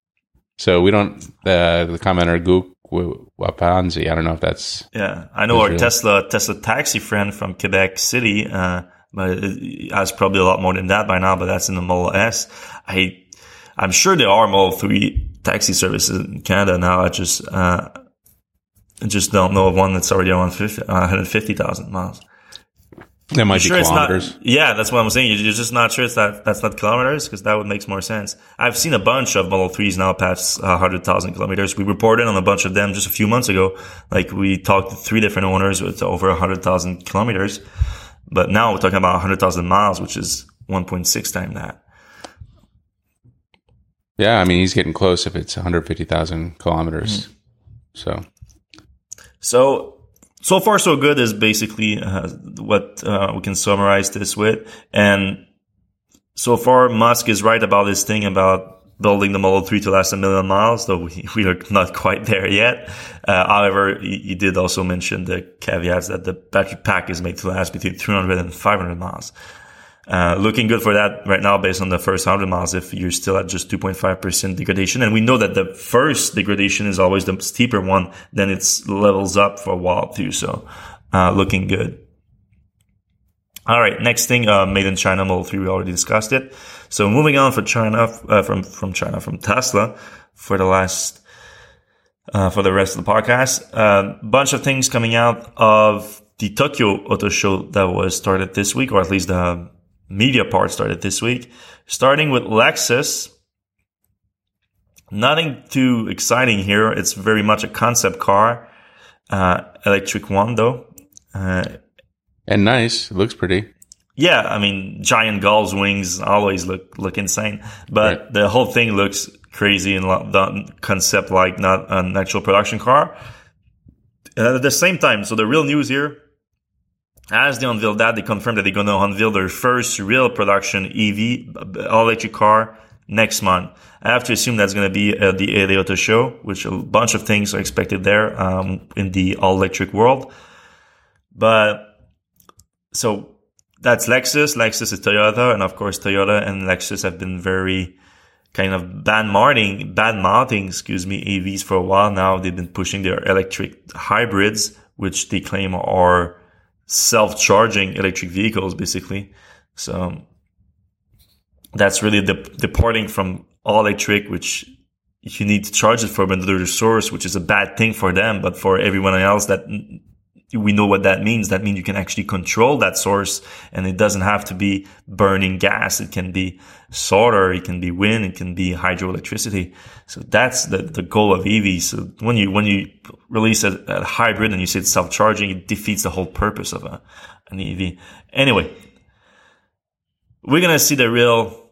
so we don't, uh, the commenter, Gook Wapanzi, I don't know if that's. Yeah. I know our real. Tesla Tesla taxi friend from Quebec City, uh, but it has probably a lot more than that by now, but that's in the Model S. I, I'm sure there are Model three taxi services in Canada now. I just, uh, I just don't know of one that's already on one hundred fifty thousand miles. That might sure be kilometers. It's not, yeah, that's what I'm saying. You're just not sure it's that that's not kilometers, because that would make more sense. I've seen a bunch of Model threes now pass one hundred thousand kilometers. We reported on a bunch of them just a few months ago. Like, we talked to three different owners with over one hundred thousand kilometers. But now we're talking about one hundred thousand miles, which is one point six times that. Yeah, I mean, he's getting close if it's one hundred fifty thousand kilometers. Mm-hmm. So, so. So far, so good is basically uh, what uh, we can summarize this with. And so far, Musk is right about this thing about building the Model three to last a million miles, though we, we are not quite there yet. Uh, however, he, he did also mention the caveats that the battery pack is made to last between three hundred and five hundred miles. Uh, looking good for that right now based on the first one hundred miles if you're still at just two point five percent degradation. And we know that the first degradation is always the steeper one. Then it levels up for a while too. So, uh, looking good. All right. Next thing, uh, made in China Model three. We already discussed it. So moving on for China, uh, from, from China, from Tesla for the last, uh, for the rest of the podcast. A uh, bunch of things coming out of the Tokyo Auto Show that was started this week, or at least the media part started this week, starting with Lexus. Nothing too exciting here. It's very much a concept car, uh, electric one though. Uh, and nice. It looks pretty. Yeah. I mean, giant gull's wings always look, look insane, but right. The whole thing looks crazy and the concept like not an actual production car. And at the same time, so the real news here, as they unveiled that, they confirmed that they're going to unveil their first real production E V, all-electric car, next month. I have to assume that's going to be at the L A Auto Show, which a bunch of things are expected there um, in the all-electric world. But, so, that's Lexus. Lexus is Toyota, and of course, Toyota and Lexus have been very kind of bad-mouthing, bad-mouthing, excuse me, E Vs for a while now. They've been pushing their electric hybrids, which they claim are self-charging electric vehicles, basically. So that's really the departing from all electric, which you need to charge it from another source, which is a bad thing for them. But for everyone else, that we know what that means. That means you can actually control that source, and it doesn't have to be burning gas. It can be solar, it can be wind, it can be hydroelectricity. So that's the, the goal of E Vs. So when you, when you release a, a hybrid and you say it's self-charging, it defeats the whole purpose of a, an E V. Anyway, we're going to see the real,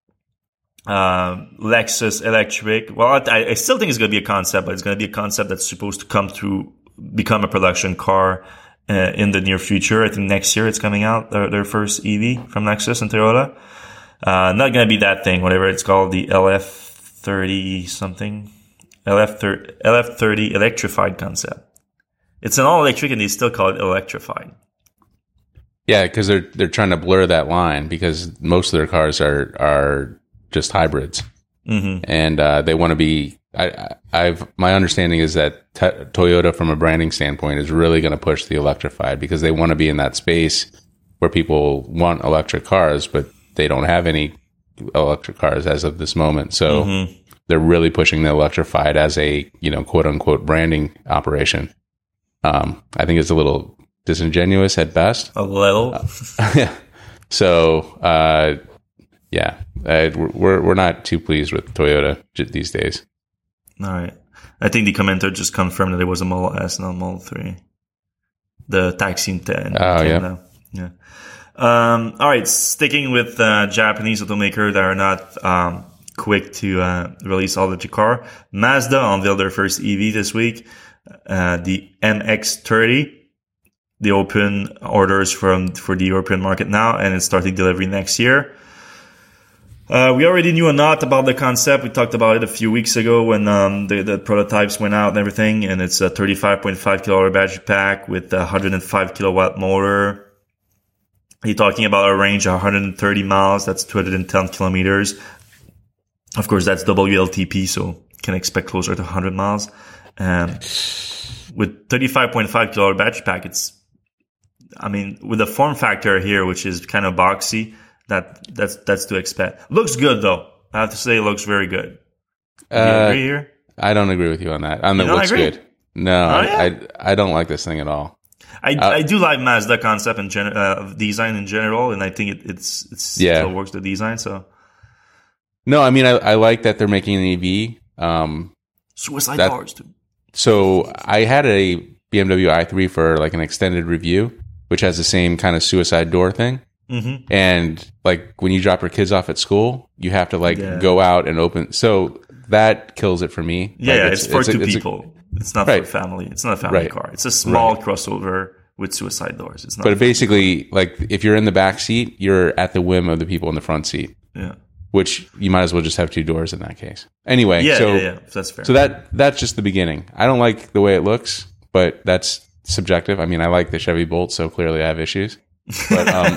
uh, Lexus electric. Well, I, I still think it's going to be a concept, but it's going to be a concept that's supposed to come through, become a production car, uh, in the near future. I think next year it's coming out, their, their first E V from Lexus and Toyota. Uh, not going to be that thing, whatever it's called, the L F thirty something, L F thirty electrified concept. It's an all electric and they still call it electrified. Yeah, because they're they're trying to blur that line because most of their cars are are just hybrids, mm-hmm. and uh, they want to be. I, I've my understanding is that t- Toyota, from a branding standpoint, is really going to push the electrified because they want to be in that space where people want electric cars, but they don't have any electric cars as of this moment. So mm-hmm. they're really pushing the electrified as a, you know, quote unquote branding operation. Um, I think it's a little disingenuous at best. A little. Uh, yeah. So, uh, yeah, uh, we're, we're not too pleased with Toyota these days. All right. I think the commenter just confirmed that it was a Model S, not a Model three. The taxi in ten. Oh, yeah. Yeah. Um, all right, sticking with uh, Japanese automaker that are not um, quick to uh, release all-electric car. Mazda unveiled their first E V this week, uh, the M X thirty. They open orders from for the European market now, and it's starting delivery next year. Uh, we already knew a lot about the concept. We talked about it a few weeks ago when um, the, the prototypes went out and everything, and it's a thirty-five point five kilowatt battery pack with a one hundred five kilowatt motor. You're talking about a range of one hundred thirty miles. That's two hundred ten kilometers. Of course, that's W L T P, so you can expect closer to one hundred miles. Um, with thirty-five point five kilowatt battery pack, it's, I mean, with the form factor here, which is kind of boxy, that that's that's to expect. Looks good though. I have to say, it looks very good. Do you uh, agree here? I don't agree with you on that. On the looks good. No, oh, yeah? I I don't like this thing at all. I, uh, I do like Mazda concept and gen- uh, design in general, and I think it, it's it's yeah. still works the design. So no, I mean I, I like that they're making an E V. Um, Suicide that, doors too. So I had a B M W i three for like an extended review, which has the same kind of suicide door thing. Mm-hmm. And like when you drop your kids off at school, you have to like yeah. go out and open. So that kills it for me. Yeah, like yeah it's, it's for it's two a, it's people. A, it's not right. for family. It's not a family right. car. It's a small right. crossover with suicide doors. It's not. But basically, like if you're in the back seat, you're at the whim of the people in the front seat. Yeah. Which you might as well just have two doors in that case. Anyway, yeah, so yeah, yeah. That's fair. So that that's just the beginning. I don't like the way it looks, but that's subjective. I mean, I like the Chevy Bolt, so clearly I have issues. But um,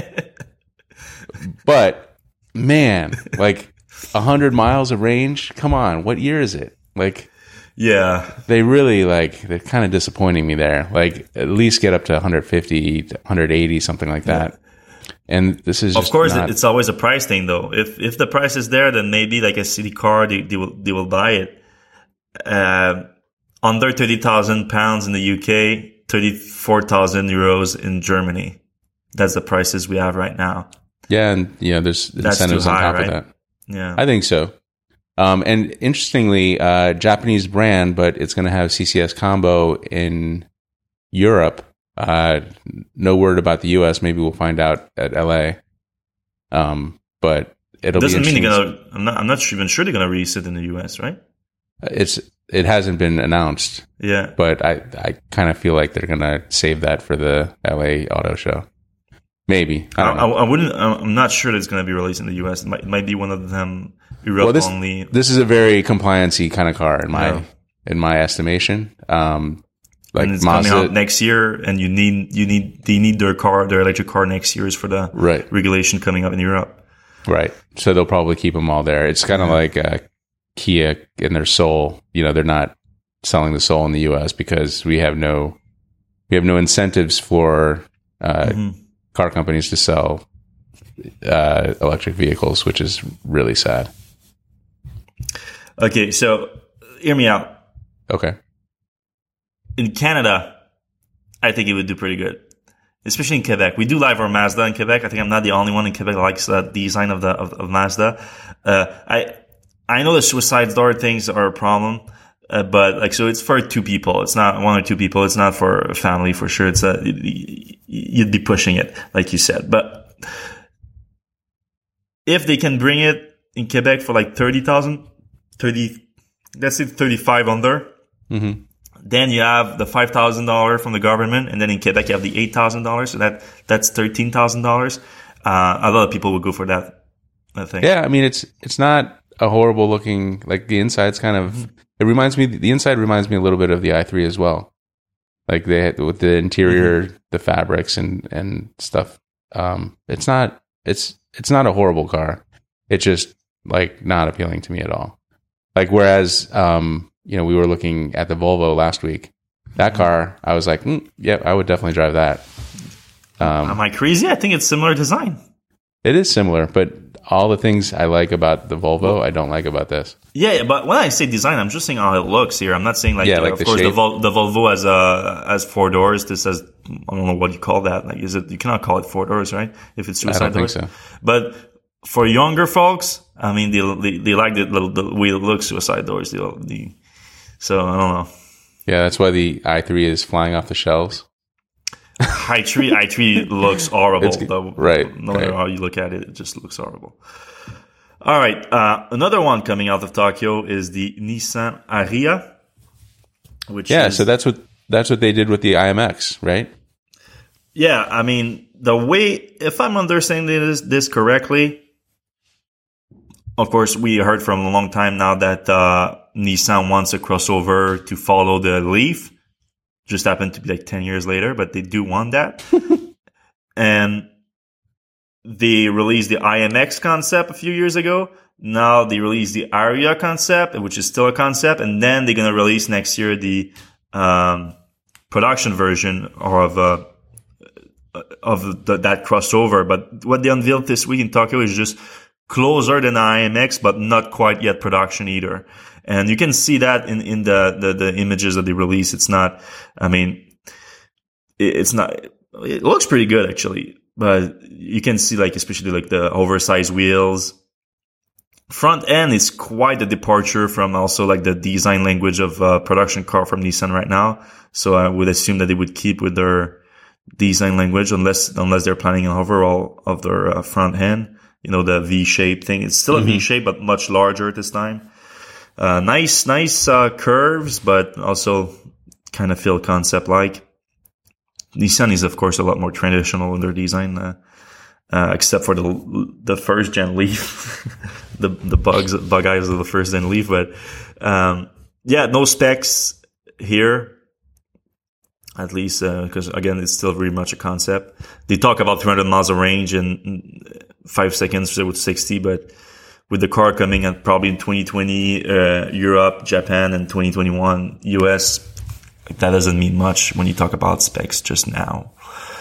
but man, like a hundred miles of range. Come on, what year is it? Like, yeah, they really like they're kind of disappointing me there. Like, at least get up to one fifty, one eighty, something like that. Yeah. And this is just of course not, it's always a price thing, though. If if the price is there, then maybe like a city car, they, they will they will buy it. Uh, under thirty thousand pounds in the U K, thirty four thousand euros in Germany. That's the prices we have right now. Yeah, and yeah, there's That's incentives high, on top right? of that. Yeah, I think so. Um, and interestingly, uh, Japanese brand, but it's going to have C C S combo in Europe. Uh, no word about the U S. Maybe we'll find out at L A. Um, but it'll doesn't be mean they're gonna. I'm not. I'm not even sure they're gonna release it in the U S. Right? It's it hasn't been announced. Yeah, but I I kind of feel like they're gonna save that for the L A Auto Show. Maybe I don't I, know. I, I wouldn't. I'm not sure that it's gonna be released in the U S. It might, it might be one of them Europe well, this, only. This is a very compliancy kind of car in my yeah. in my estimation. Um, Like and it's Mazda, coming out next year, and you need you need they need their car, their electric car next year is for the right. regulation coming up in Europe. Right. So they'll probably keep them all there. It's kind of yeah. like uh, Kia in their Soul. You know, they're not selling the Soul in the U S because we have no we have no incentives for uh, mm-hmm. car companies to sell uh, electric vehicles, which is really sad. Okay, so hear me out. Okay. In Canada, I think it would do pretty good, especially in Quebec. We do like our Mazda in Quebec. I think I'm not the only one in Quebec that likes the design of the of, of Mazda. Uh, I I know the suicide door things are a problem, uh, but like so, it's for two people. It's not one or two people. It's not for a family for sure. It's a you'd be pushing it, like you said. But if they can bring it in Quebec for like thirty thousand, thirty, let's say thirty-five under. Mm-hmm. Then you have the five thousand dollars from the government, and then in Quebec you have the eight thousand dollars, so that that's thirteen thousand dollars. Uh, a lot of people would go for that, I think. Yeah, I mean, it's it's not a horrible looking, like the inside's kind of, mm-hmm. it reminds me, the inside reminds me a little bit of the i three as well. Like they had, with the interior, mm-hmm. the fabrics and, and stuff. Um, it's not, it's, it's not a horrible car. It's just like not appealing to me at all. Like, whereas, um, you know, we were looking at the Volvo last week. That car, I was like, mm, yeah, I would definitely drive that. Um, Am I crazy? I think it's similar design. It is similar, but all the things I like about the Volvo, I don't like about this. Yeah, but when I say design, I'm just saying how it looks here. I'm not saying like, yeah, uh, like of the course, shape. the, Vol- the Volvo has uh, has four doors. This has, I don't know what you call that. Like, is it? You cannot call it four doors, right? If it's suicide I don't doors. think so. But for younger folks, I mean, they they, they like the, the, the way it looks, suicide doors. The, the so I don't know. Yeah, that's why the i three is flying off the shelves. i three i three looks horrible. Though, right. No matter right. how you look at it, it just looks horrible. All right. Uh, another one coming out of Tokyo is the Nissan Ariya. Which yeah, is, so that's what that's what they did with the I M X, right? Yeah, I mean, the way, if I'm understanding this, this correctly, of course, we heard from a long time now that uh, Nissan wants a crossover to follow the Leaf. Just happened to be like ten years later, but they do want that. And they released the I M X concept a few years ago. Now they released the Ariya concept, which is still a concept. And then they're going to release next year the um, production version of uh, of the, that crossover. But what they unveiled this week in Tokyo is just closer than I M X, but not quite yet production either. And you can see that in, in the, the, the images that they release. It's not, I mean, it, it's not. It looks pretty good actually, but you can see like especially like the oversized wheels. Front end is quite a departure from also like the design language of uh, production car from Nissan right now. So I would assume that they would keep with their design language unless unless they're planning an overhaul of their uh, front end. You know, the V-shaped thing. It's still mm-hmm. a V-shape, but much larger at this time. Uh, nice, nice uh, curves, but also kind of feel concept-like. Nissan is, of course, a lot more traditional in their design. Uh, Uh, except for the the first gen Leaf, the the bugs bug eyes of the first gen Leaf, but um, yeah, no specs here, at least because uh, again, it's still very much a concept. They talk about three hundred miles of range in five seconds with sixty, but with the car coming at probably in twenty twenty, uh, Europe, Japan, and twenty twenty-one U S, that doesn't mean much when you talk about specs just now.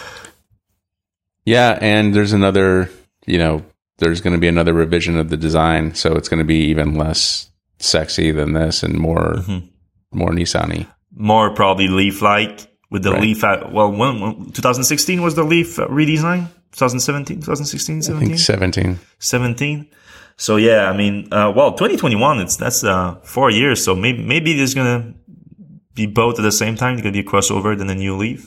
Yeah, and there's another, you know, there's going to be another revision of the design, so it's going to be even less sexy than this and more mm-hmm. more Nissan-y. More probably Leaf-like with the right. Leaf at, well, when, when, twenty sixteen was the Leaf redesign? twenty seventeen, twenty sixteen, seventeen? I think seventeen. seventeen. So yeah, I mean, uh, well, twenty twenty-one, it's that's uh, four years, so maybe maybe there's going to be both at the same time. There's going to be a crossover, then a new Leaf.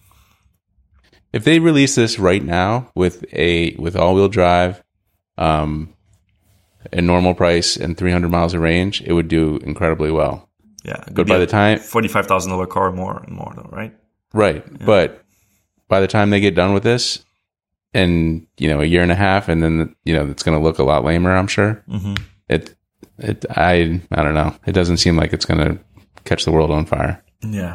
If they release this right now with a with all-wheel drive, um, a normal price and three hundred miles of range, it would do incredibly well. Yeah, but by the time forty-five thousand dollar car more and more, though, right? Right, yeah. But by the time they get done with this, and you know, a year and a half, and then you know, it's going to look a lot lamer. I'm sure. Mm-hmm. It, it, I, I don't know. It doesn't seem like it's going to catch the world on fire. Yeah.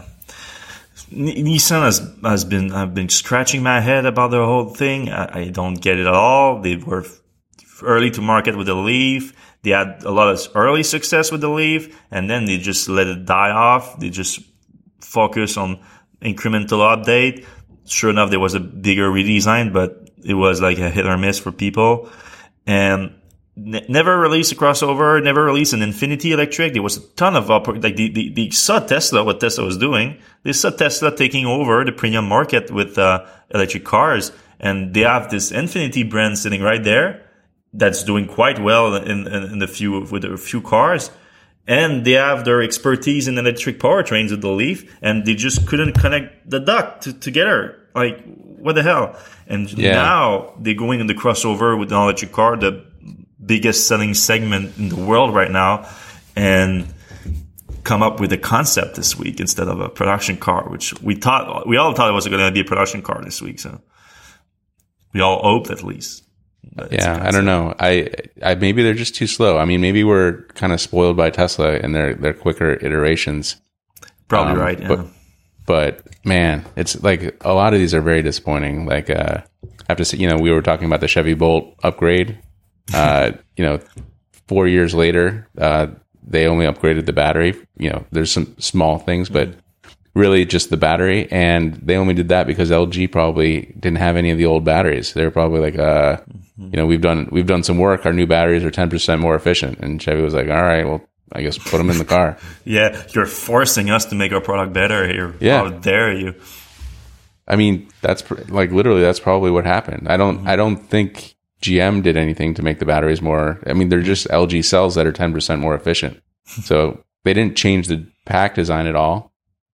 Nissan has has been I've been scratching my head about the whole thing. I, I don't get it at all. They were f- early to market with the Leaf. They had a lot of early success with the Leaf, and then they just let it die off. They just focus on incremental update. Sure enough, there was a bigger redesign, but it was like a hit or miss for people. And N- never released a crossover, never released an Infiniti electric. There was a ton of, oppor- like, they, they, they saw Tesla, what Tesla was doing. They saw Tesla taking over the premium market with, uh, electric cars. And they have this Infiniti brand sitting right there that's doing quite well in, in, in the few, with a few cars. And they have their expertise in electric powertrains with the Leaf, and they just couldn't connect the duct to, together. Like, what the hell? And yeah. Now they're going in the crossover with an electric car, the biggest selling segment in the world right now, and come up with a concept this week instead of a production car, which we thought, we all thought it was going to be a production car this week. So we all hoped at least. Yeah. I don't know. I, I, maybe they're just too slow. I mean, maybe we're kind of spoiled by Tesla and their, their quicker iterations. Probably um, right. Yeah. But, but man, it's like a lot of these are very disappointing. Like, uh, I have to say, you know, we were talking about the Chevy Bolt upgrade. Uh, you know, four years later, uh, they only upgraded the battery. You know, there's some small things, but really just the battery. And they only did that because L G probably didn't have any of the old batteries. They were probably like, uh, you know, we've done, we've done some work. Our new batteries are ten percent more efficient. And Chevy was like, all right, well, I guess put them in the car. Yeah. You're forcing us to make our product better here. Yeah. How dare you? I mean, that's pr- like literally that's probably what happened. I don't, mm-hmm. I don't think G M did anything to make the batteries more. I mean, they're just L G cells that are ten percent more efficient. So they didn't change the pack design at all.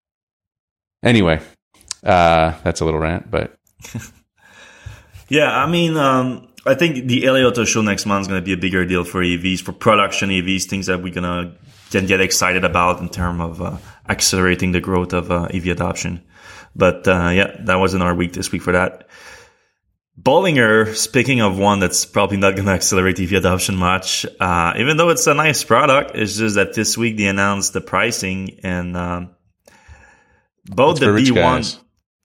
Anyway, uh, that's a little rant, but. Yeah, I mean, um, I think the L A Auto Show next month is going to be a bigger deal for E Vs, for production E Vs, things that we're going to get, get excited about in terms of uh, accelerating the growth of uh, E V adoption. But uh, yeah, that wasn't our week this week for that. Bollinger, speaking of one that's probably not going to accelerate E V adoption much, uh, even though it's a nice product, it's just that this week they announced the pricing, and um, both it's the B one. Guys.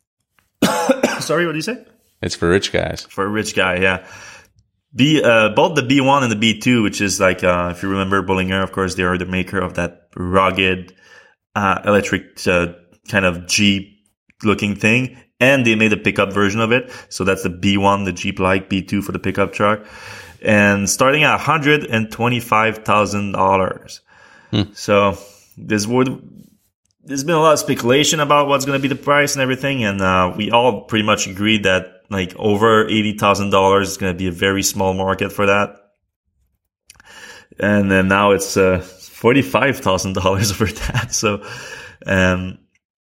Sorry, what do you say? It's for rich guys. For a rich guy, yeah. B, uh, both the B one and the B two, which is like, uh, if you remember Bollinger, of course, they are the maker of that rugged, uh, electric, uh, kind of Jeep looking thing. And they made a pickup version of it. So that's the B one, the Jeep-like, B two for the pickup truck. And starting at one hundred twenty-five thousand dollars. Hmm. So this would, there's been a lot of speculation about what's going to be the price and everything, and uh, we all pretty much agreed that like over eighty thousand dollars is going to be a very small market for that. And then now it's uh, forty-five thousand dollars over that. So, um,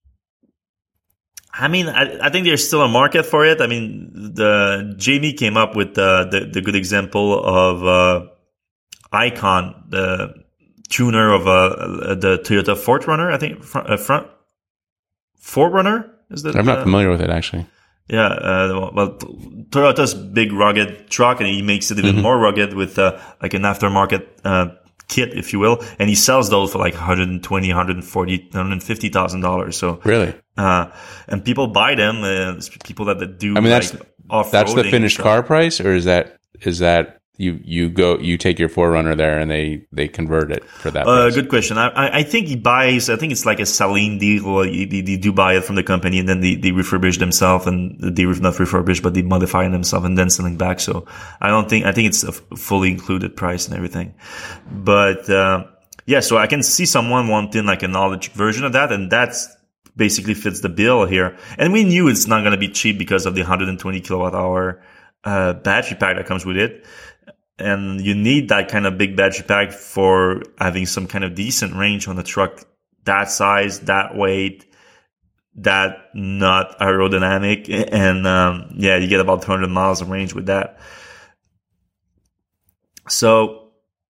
I mean, I, I think there's still a market for it. I mean, the Jamie came up with the the, the good example of uh, Icon, the tuner of uh, the Toyota four runner, I think front, uh, front four runner is that? I'm not uh, familiar with it actually. Yeah, uh, well, Toyota's big rugged truck, and he makes it even mm-hmm. more rugged with uh, like an aftermarket uh, kit, if you will, and he sells those for like one hundred twenty, one hundred forty, one hundred fifty thousand dollars. So really, uh, and people buy them. Uh, people that, that do. I mean, like, that's off-roading. That's the finished car price, or is that is that? You you go you take your four runner there and they, they convert it for that. Uh, good question. I I think he buys. I think it's like a Saleen deal. They, they, they do buy it from the company and then they, they refurbish themselves and they not refurbish but they modify themselves and then selling back. So I don't think I think it's a fully included price and everything. But uh, yeah, so I can see someone wanting like a knowledge version of that, and that's basically fits the bill here. And we knew it's not going to be cheap because of the one hundred twenty kilowatt hour uh, battery pack that comes with it. And you need that kind of big battery pack for having some kind of decent range on a truck that size, that weight, that not aerodynamic. And um, yeah, you get about two hundred miles of range with that. So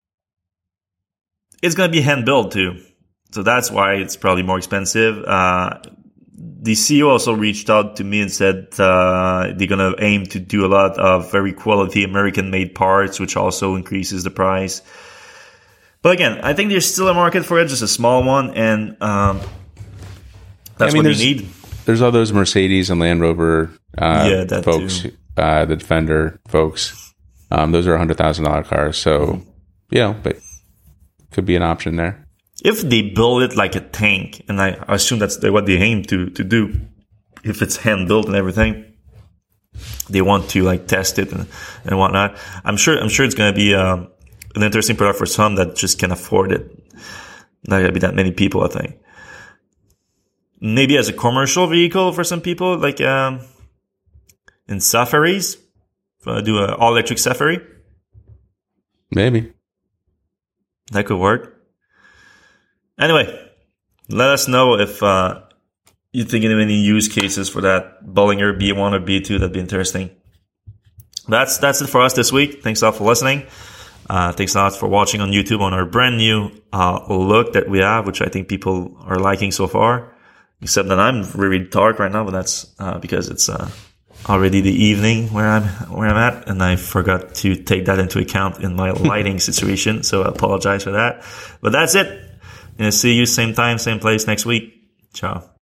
it's going to be hand built too. So that's why it's probably more expensive. Uh, The C E O also reached out to me and said uh, they're going to aim to do a lot of very quality American-made parts, which also increases the price. But again, I think there's still a market for it, just a small one, and um, that's I mean, what you need. There's all those Mercedes and Land Rover uh, yeah, that folks, uh, the Defender folks. Um, those are one hundred thousand dollars cars, so mm-hmm. you know, but could be an option there. If they build it like a tank, and I assume that's what they aim to, to do, if it's hand built and everything, they want to like test it and, and whatnot. I'm sure, I'm sure it's going to be um, an interesting product for some that just can afford it. Not going to be that many people, I think. Maybe as a commercial vehicle for some people, like um, in safaris, uh, do an all electric safari. Maybe that could work. Anyway, let us know if uh, you're thinking of any use cases for that Bollinger B one or B two. That'd be interesting. That's that's it for us this week. Thanks a lot for listening. Uh, thanks a lot for watching on YouTube on our brand new uh, look that we have, which I think people are liking so far. Except that I'm really dark right now, but that's uh, because it's uh, already the evening where I'm where I'm at, and I forgot to take that into account in my lighting situation. So I apologize for that. But that's it. And see you same time, same place next week. Ciao.